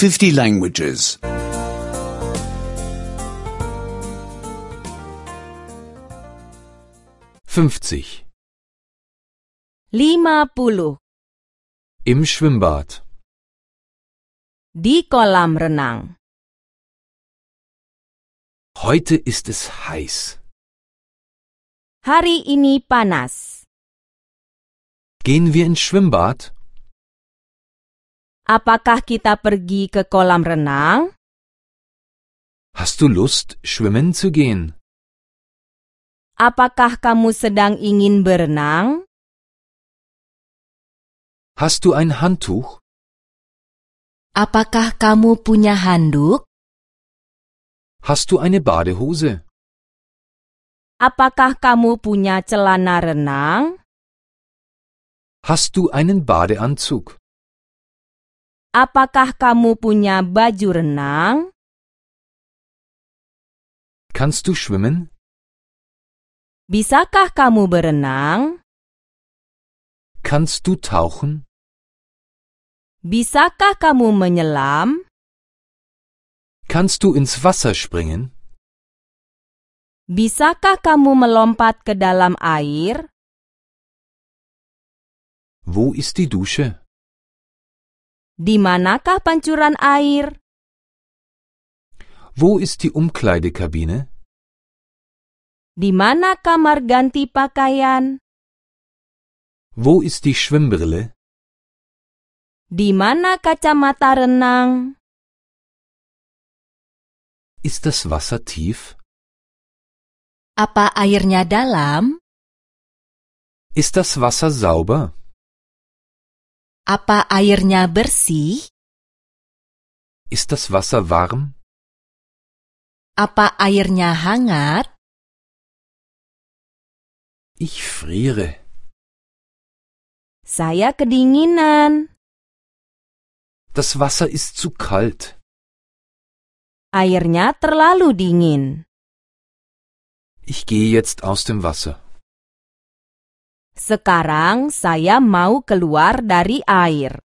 50 languages. 50. 50. Im Schwimmbad. Di kolam renang. Heute ist es heiß. Hari ini panas. Gehen wir ins Schwimmbad? Apakah kita pergi ke kolam renang? Hast du Lust, schwimmen zu gehen? Apakah kamu sedang ingin berenang? Hast du ein Handtuch? Apakah kamu punya handuk? Hast du eine Badehose? Apakah kamu punya celana renang? Hast du einen Badeanzug? Apakah kamu punya baju renang? Kannst du schwimmen? Bisakah kamu berenang? Kannst du tauchen? Bisakah kamu menyelam? Kannst du ins Wasser springen? Bisakah kamu melompat ke dalam air? Wo ist die Dusche? Di manakah pancuran air? Wo ist die Umkleidekabine? Di mana kamar ganti pakaian? Wo ist die Schwimmbrille? Di mana kacamata renang? Ist das Wasser tief? Apa airnya dalam? Ist das Wasser sauber? Apa airnya bersih? Ist das Wasser warm? Apa airnya hangat? Ich friere. Saya kedinginan. Das Wasser ist zu kalt. Airnya terlalu dingin. Ich gehe jetzt aus dem Wasser. Sekarang saya mau keluar dari air.